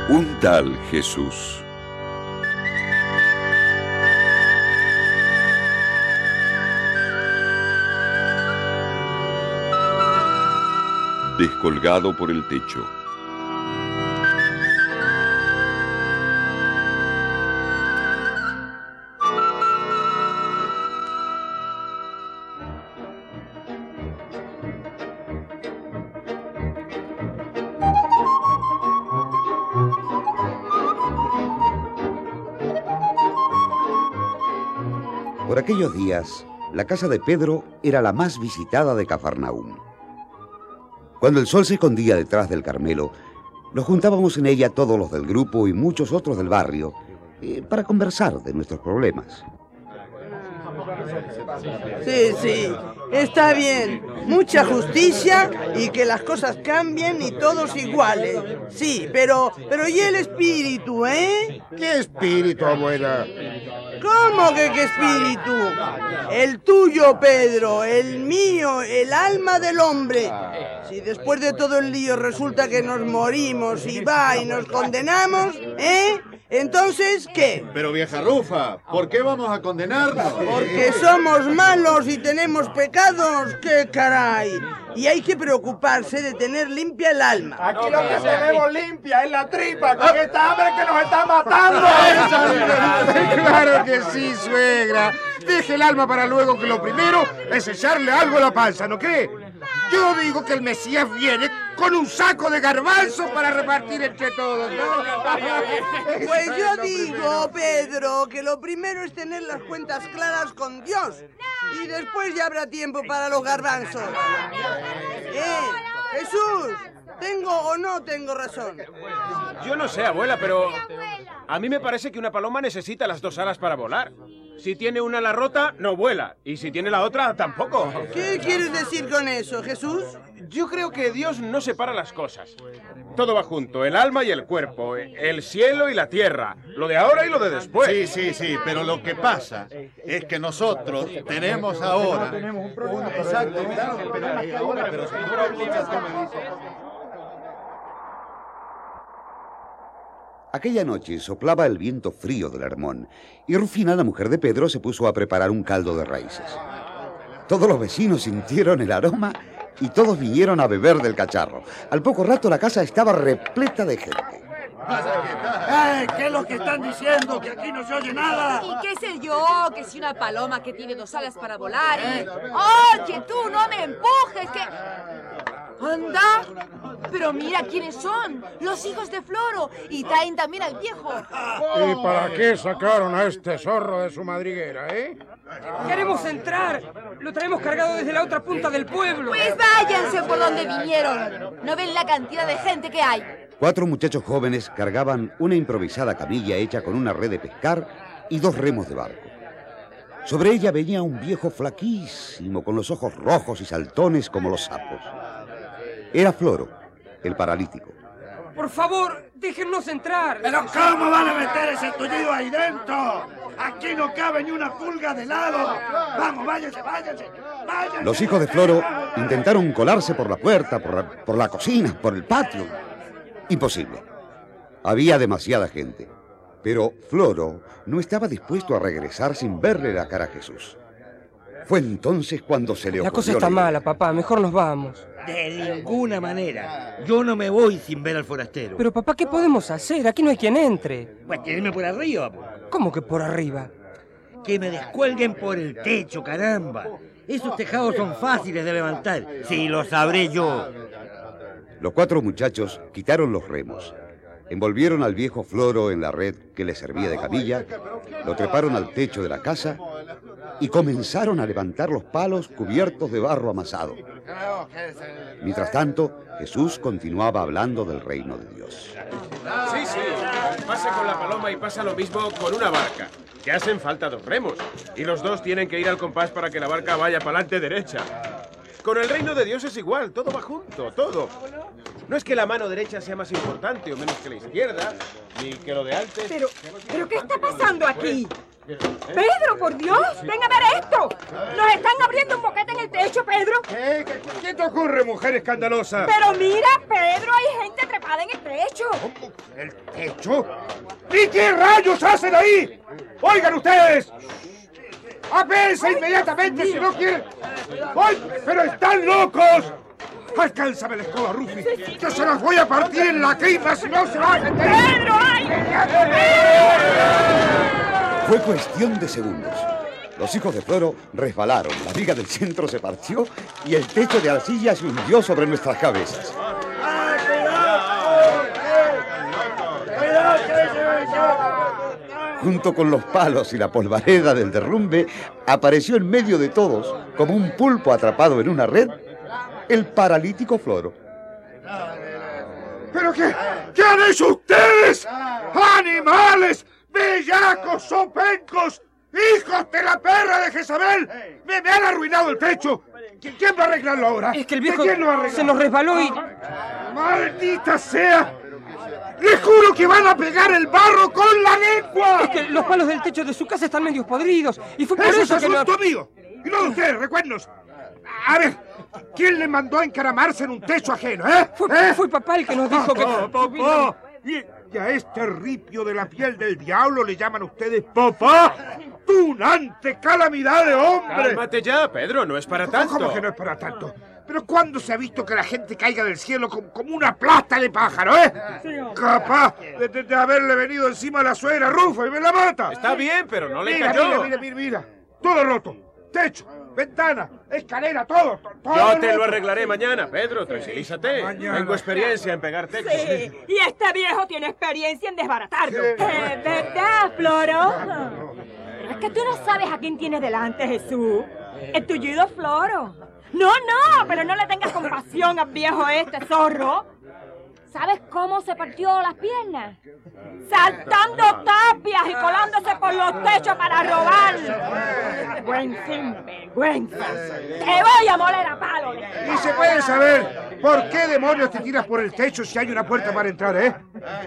Un tal Jesús. Descolgado por el techo. Por aquellos días, la casa de Pedro era la más visitada de Cafarnaúm. Cuando el sol se escondía detrás del Carmelo, nos juntábamos en ella todos los del grupo y muchos otros del barrio para conversar de nuestros problemas. Sí, está bien. Mucha justicia y que las cosas cambien y todos iguales. Sí, pero ¿y el espíritu, eh? ¿Qué espíritu, abuela? ¿Cómo que qué espíritu? El tuyo, Pedro, el mío, el alma del hombre. Si después de todo el lío resulta que nos morimos y nos condenamos, ¿eh? Entonces, ¿qué? Pero vieja Rufa, ¿por qué vamos a condenarnos? Porque somos malos y tenemos pecados, ¡qué caray! Y hay que preocuparse de tener limpia el alma. Aquí lo que tenemos limpia es la tripa con esta hambre que nos está matando. Claro que sí, suegra. Deje el alma para luego, que lo primero es echarle algo a la panza, ¿no cree? Yo digo que el Mesías viene con un saco de garbanzos para repartir entre todos, ¿no? Pues yo digo, Pedro, que lo primero es tener las cuentas claras con Dios. Y después ya habrá tiempo para los garbanzos. Jesús, ¿tengo o no tengo razón? Yo no sé, abuela, pero a mí me parece que una paloma necesita las dos alas para volar. Si tiene una ala rota, no vuela. Y si tiene la otra, tampoco. ¿Qué quieres decir con eso, Jesús? Yo creo que Dios no separa las cosas. Todo va junto, el alma y el cuerpo, el cielo y la tierra, lo de ahora y lo de después. Sí, pero lo que pasa es que nosotros tenemos ahora... Exacto, claro, pero sin problemas, ¿qué me dice? Aquella noche soplaba el viento frío del Hermón y Rufina, la mujer de Pedro, se puso a preparar un caldo de raíces. Todos los vecinos sintieron el aroma y todos vinieron a beber del cacharro. Al poco rato la casa estaba repleta de gente. ¿Qué es lo que están diciendo? Que aquí no se oye nada. ¿Y qué sé yo? Que si una paloma que tiene dos alas para volar y... ¡Oye, tú, no me empujes, que... ¡Anda! Pero mira quiénes son, los hijos de Floro, y traen también al viejo. ¿Y para qué sacaron a este zorro de su madriguera, eh? ¡Queremos entrar! Lo traemos cargado desde la otra punta del pueblo. Pues váyanse por donde vinieron. ¿No ven la cantidad de gente que hay? 4 muchachos jóvenes cargaban una improvisada camilla hecha con una red de pescar y 2 remos de barco. Sobre ella venía un viejo flaquísimo, con los ojos rojos y saltones como los sapos. Era Floro, el paralítico. Por favor, déjennos entrar. ¿Pero cómo van a meter ese tullido ahí dentro? Aquí no cabe ni una pulga de lado. Vamos, váyanse. Los hijos de Floro intentaron colarse por la puerta, por la cocina, por el patio. Imposible. Había demasiada gente. Pero Floro no estaba dispuesto a regresar sin verle la cara a Jesús. Fue entonces cuando se le ocurrió... La cosa está mala, papá. Mejor nos vamos. De ninguna manera. Yo no me voy sin ver al forastero. Pero, papá, ¿qué podemos hacer? Aquí no hay quien entre. Pues tírenme por arriba. ¿Cómo que por arriba? Que me descuelguen por el techo, caramba. Esos tejados son fáciles de levantar. Sí, lo sabré yo. Los 4 muchachos quitaron los remos, envolvieron al viejo Floro en la red que le servía de camilla, lo treparon al techo de la casa y comenzaron a levantar los palos cubiertos de barro amasado. Mientras tanto, Jesús continuaba hablando del reino de Dios. Sí, pasa con la paloma y pasa lo mismo con una barca, que hacen falta 2 remos, y los 2 tienen que ir al compás para que la barca vaya para adelante derecha. Con el reino de Dios es igual, todo va junto, todo. No es que la mano derecha sea más importante o menos que la izquierda, ni que lo de antes... ¿Pero qué está pasando aquí? ¡Pedro, por Dios! ¡Ven a ver esto! ¡Nos están abriendo un boquete en el techo, Pedro! ¿Qué te ocurre, mujer escandalosa? Pero mira, Pedro, hay gente trepando atrapada en el techo. ¿El techo? ¿Y qué rayos hacen ahí? ¡Oigan ustedes! ¡Apéense inmediatamente si no quieren! ¡Ay, pero están locos! ¡Alcánzame la escoba, Rufi! ¡Yo se las voy a partir en la crima si no se bajan! ¡Pedro, ay! Fue cuestión de segundos. Los hijos de Floro resbalaron, la viga del centro se partió y el techo de arcilla se hundió sobre nuestras cabezas. Junto con los palos y la polvareda del derrumbe, apareció en medio de todos, como un pulpo atrapado en una red, el paralítico Floro. ¿Pero qué han hecho ustedes? ¡Animales! ¡Bellacos! ¡Sopencos! ¡Hijos de la perra de Jezabel! ¡Me han arruinado el techo! ¿Quién va a arreglarlo ahora? Es que el viejo ¿Quién lo arregla? se nos resbaló y... ¡Maldita sea! ¡Les juro que van a pegar el barro con la lengua! Es que los palos del techo de su casa están medio podridos y fue por ¡Eso eso es que no... asunto mío! Y no de ustedes, recuerdos. A ver, ¿quién le mandó a encaramarse en un techo ajeno, Fue papá el que nos dijo que... ¡Papá! ¿Y a este ripio de la piel del diablo le llaman ustedes papá? ¡Tunante calamidad de hombre! Cálmate ya, Pedro, no es para tanto. ¿Cómo que no es para tanto? ¿Pero cuándo se ha visto que la gente caiga del cielo como una plasta de pájaro, Capaz de haberle venido encima a la suegra Rufa y me la mata. Está bien, pero no le mira, cayó. Mira. Todo roto. Techo, ventana, escalera, todo Yo te roto. lo arreglaré mañana, Pedro, tranquilízate. Mañana. Tengo experiencia en pegar techos. Sí, y este viejo tiene experiencia en desbaratarlo. ¿Verdad, Floro? Pero es que tú no sabes a quién tienes delante, Jesús. El tullido Floro. No, pero no le tengas compasión al viejo este, zorro. ¿Sabes cómo se partió las piernas? Saltando tapias y colándose por los techos para robar. Buen sinvergüenza. Te voy a moler a palo. ¿Y se puede saber por qué demonios te tiras por el techo si hay una puerta para entrar,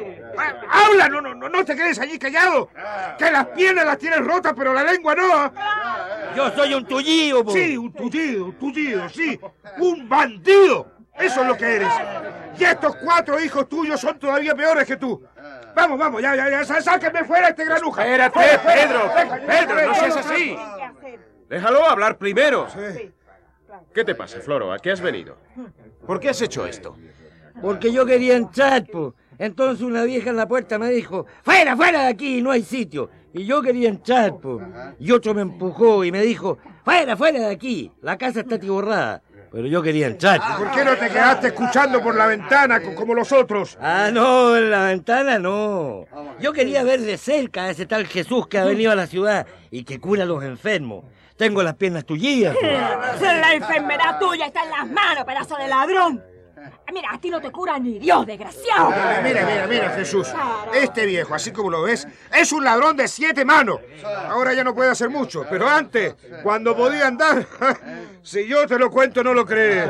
¡Habla! No te quedes allí callado. Que las piernas las tienes rotas, pero la lengua no. Yo soy un tullido, po. Sí, un tullido, sí. Un bandido. Eso es lo que eres. Y estos 4 hijos tuyos son todavía peores que tú. Vamos, ya, sáquenme fuera este granuja. Espérate, Pedro, no seas así. Déjalo hablar primero. Sí. ¿Qué te pasa, Floro? ¿A qué has venido? ¿Por qué has hecho esto? Porque yo quería entrar, po. Entonces una vieja en la puerta me dijo, ¡fuera de aquí! No hay sitio. Y yo quería entrar, po. Y otro me empujó y me dijo, ¡fuera de aquí! La casa está atiborrada. Pero yo quería entrar. ¿Por qué no te quedaste escuchando por la ventana como los otros? Ah, no, en la ventana no. Yo quería ver de cerca a ese tal Jesús que ha venido a la ciudad y que cura a los enfermos. Tengo las piernas tullidas. La enfermedad tuya está en las manos, pedazo de ladrón. Mira, a ti no te cura ni Dios, desgraciado. Mira, Jesús. Este viejo, así como lo ves, es un ladrón de 7 manos. Ahora ya no puede hacer mucho, pero antes, cuando podía andar, si yo te lo cuento, no lo crees.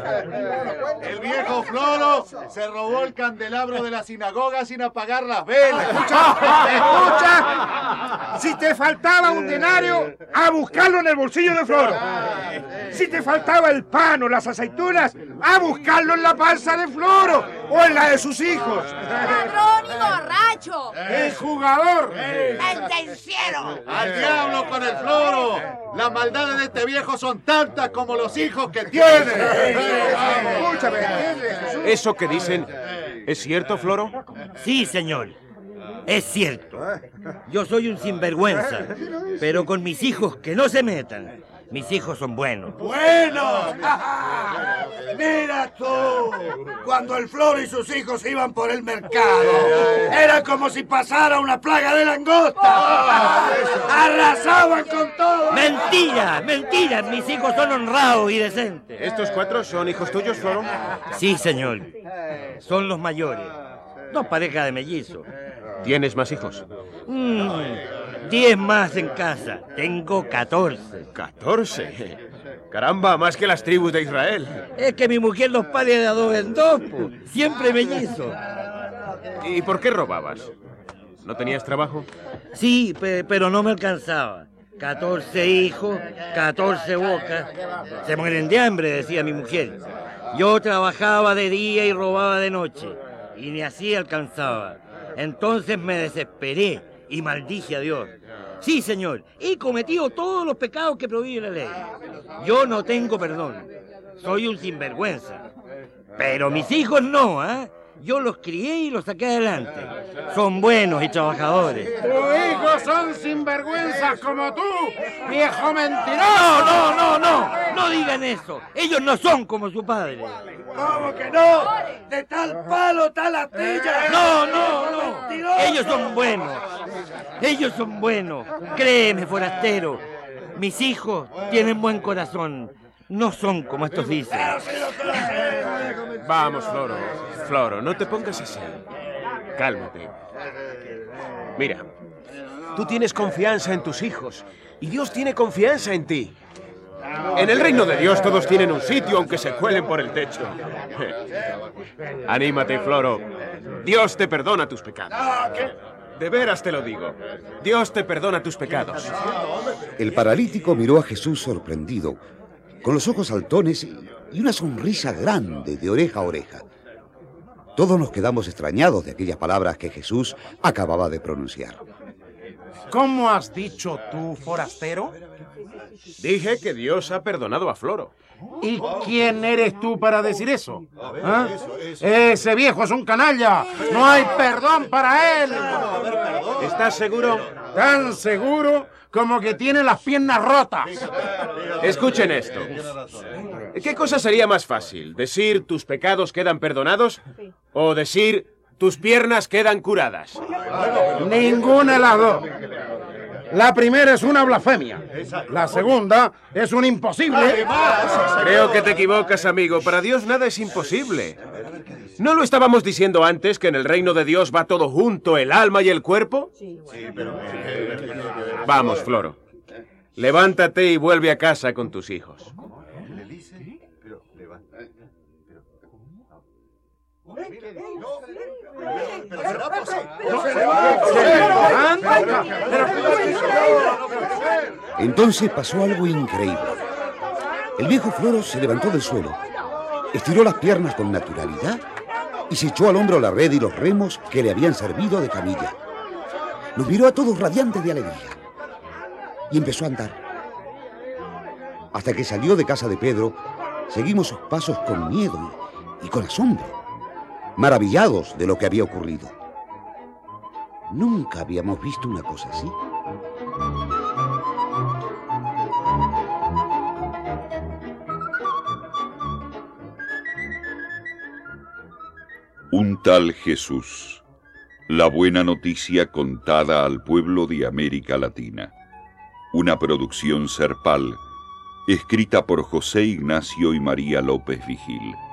El viejo Floro se robó el candelabro de la sinagoga sin apagar las velas. ¡Escucha! Si te faltaba un denario, a buscarlo en el bolsillo de Floro. Si te faltaba el pan o las aceitunas, a buscarlo en la panza de Floro o en la de sus hijos. ¡Ladrón y borracho! ¡El jugador! ¡Pendenciero! ¡Al diablo con el Floro! Las maldades de este viejo son tantas como los hijos que tiene. Escúchame, ¿entiendes, Jesús? ¿Eso que dicen es cierto, Floro? Sí, señor. Es cierto. Yo soy un sinvergüenza, pero con mis hijos que no se metan. Mis hijos son buenos. ¡Buenos! ¡Mira tú! Cuando el Floro y sus hijos iban por el mercado, era como si pasara una plaga de langosta. ¡Arrasaban con todo! ¡Mentira! Mis hijos son honrados y decentes. ¿Estos 4 son hijos tuyos, Floro? Sí, señor. Son los mayores. 2 parejas de mellizos. ¿Tienes más hijos? 10 más en casa. Tengo 14. ¿14? Caramba, más que las tribus de Israel. Es que mi mujer los pare de 2 en 2, po. Siempre mellizos. ¿Y por qué robabas? ¿No tenías trabajo? Sí, pero no me alcanzaba. 14 hijos, 14 bocas. Se mueren de hambre, decía mi mujer. Yo trabajaba de día y robaba de noche. y ni así alcanzaba. Entonces me desesperé y maldije a Dios. Sí, señor, he cometido todos los pecados que prohíbe la ley. Yo no tengo perdón. Soy un sinvergüenza. Pero mis hijos no, ¿eh? Yo los crié y los saqué adelante. Son buenos y trabajadores. ¡Tus hijos son sinvergüenzas como tú, viejo mentiroso! No digan eso. Ellos no son como su padre. ¿Cómo que no? De tal palo, tal astilla. No. Ellos son buenos. Créeme, forastero. Mis hijos tienen buen corazón. No son como estos dicen. Vamos, Floro, no te pongas así. Cálmate. Mira, tú tienes confianza en tus hijos y Dios tiene confianza en ti. En el reino de Dios todos tienen un sitio aunque se cuelen por el techo. Anímate, Floro. Dios te perdona tus pecados. De veras te lo digo. Dios te perdona tus pecados. El paralítico miró a Jesús sorprendido, con los ojos saltones y una sonrisa grande de oreja a oreja. Todos nos quedamos extrañados de aquellas palabras que Jesús acababa de pronunciar. ¿Cómo has dicho tú, forastero? Dije que Dios ha perdonado a Floro. ¿Y quién eres tú para decir eso? ¿Ah? Ese viejo es un canalla. No hay perdón para él. ¿Estás seguro? Tan seguro como que tiene las piernas rotas. Escuchen esto. ¿Qué cosa sería más fácil? ¿Decir tus pecados quedan perdonados? ¿O decir tus piernas quedan curadas? Ninguna de las dos. La primera es una blasfemia. La segunda es un imposible. Creo que te equivocas, amigo. Para Dios nada es imposible. ¿No lo estábamos diciendo antes que en el reino de Dios va todo junto, el alma y el cuerpo? Vamos, Floro. Levántate y vuelve a casa con tus hijos. Entonces pasó algo increíble. El viejo Floro se levantó del suelo, estiró las piernas con naturalidad y se echó al hombro la red y los remos que le habían servido de camilla. Nos miró a todos radiante de alegría y empezó a andar. Hasta que salió de casa de Pedro, seguimos sus pasos con miedo y con asombro, maravillados de lo que había ocurrido. Nunca habíamos visto una cosa así. Un tal Jesús. La buena noticia contada al pueblo de América Latina. Una producción Serpal, escrita por José Ignacio y María López Vigil.